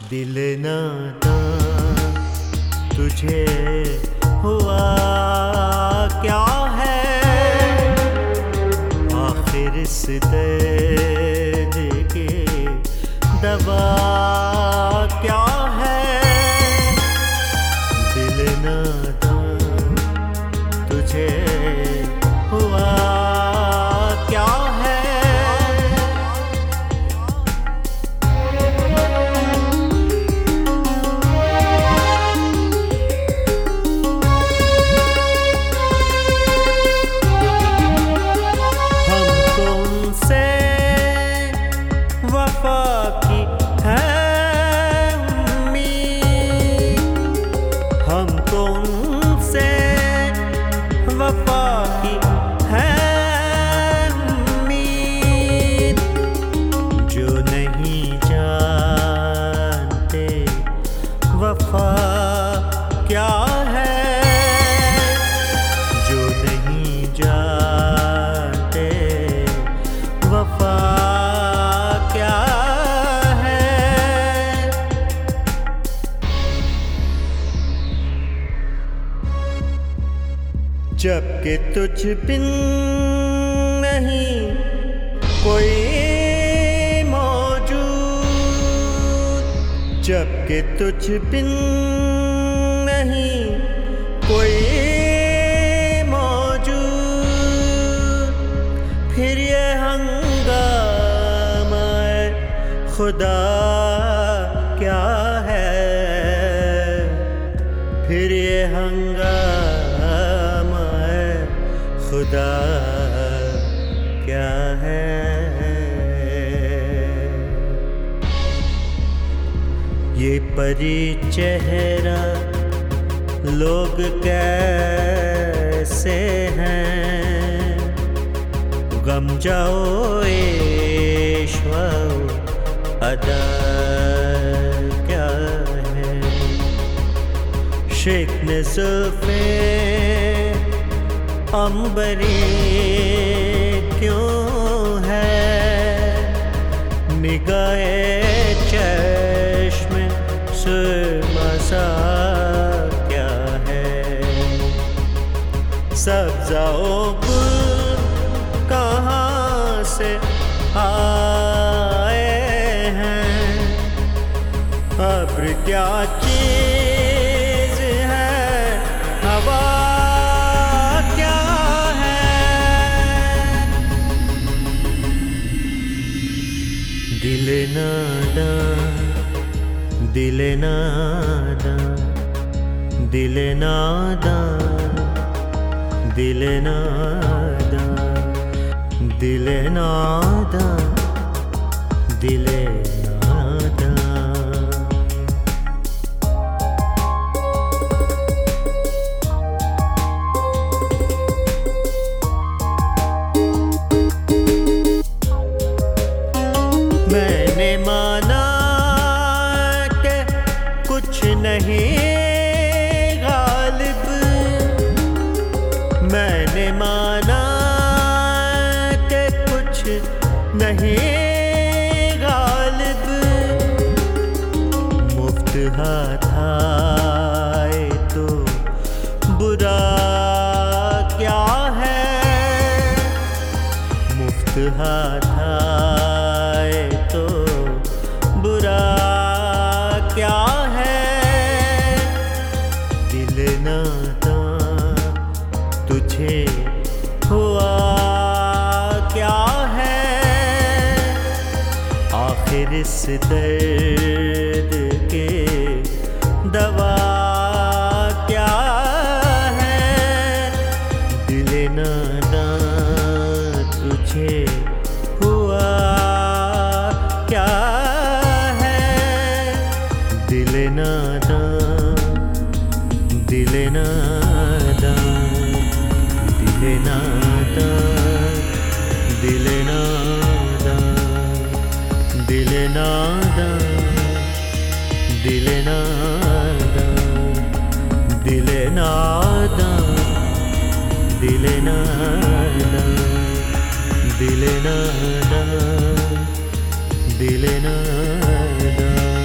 दिल नादां तुझे हुआ क्या है, आखिर इस दर्द की दवा क्या है। दिल नादां तुझे हुआ क्या है। हमको उनसे वफा की है उम्मीद, हमको उनसे वफा की है उम्मीद, जो नहीं जानते वफा क्या है, जो नहीं जानते वफा क्या है। जबकि तुझ बिन नहीं कोई मौजूद, जबकि तुझ बिन नहीं कोई मौजूद, फिर ये हंगामा खुदा क्या है, फिर ये हंगामा खुदा क्या है। ये परी चेहरा लोग कैसे हैं, गम जाओ ईश्वर अदा क्या है। शिकन जुल्फ़े अंबरी क्यों है, निगाहे चश्म सुरमसा क्या है। सब्ज़ाओ गुल कहाँ से आए हैं, अब्र क्या चीज़ है, हवा क्या है। दिल नादां दिल नादां दिल नादां दिल नादां दिल नादां दिल नादां। मैंने माना कि कुछ नहीं गालिब, मैंने माना कि कुछ नहीं गालिब, मुफ्त हाथ आए तो बुरा क्या है, मुफ्त हाथ आए तो बुरा क्या है। दिल नादां तुझे हुआ क्या है, आखिर इस दर्द के दवा क्या है। दिल नादां तुझे हुआ क्या है। दिल नादां दिल नादां दिल नादां दिल नादां दिल नादां दिल नादां दिल नादां दिल नादां दिल नादां दिल नादां।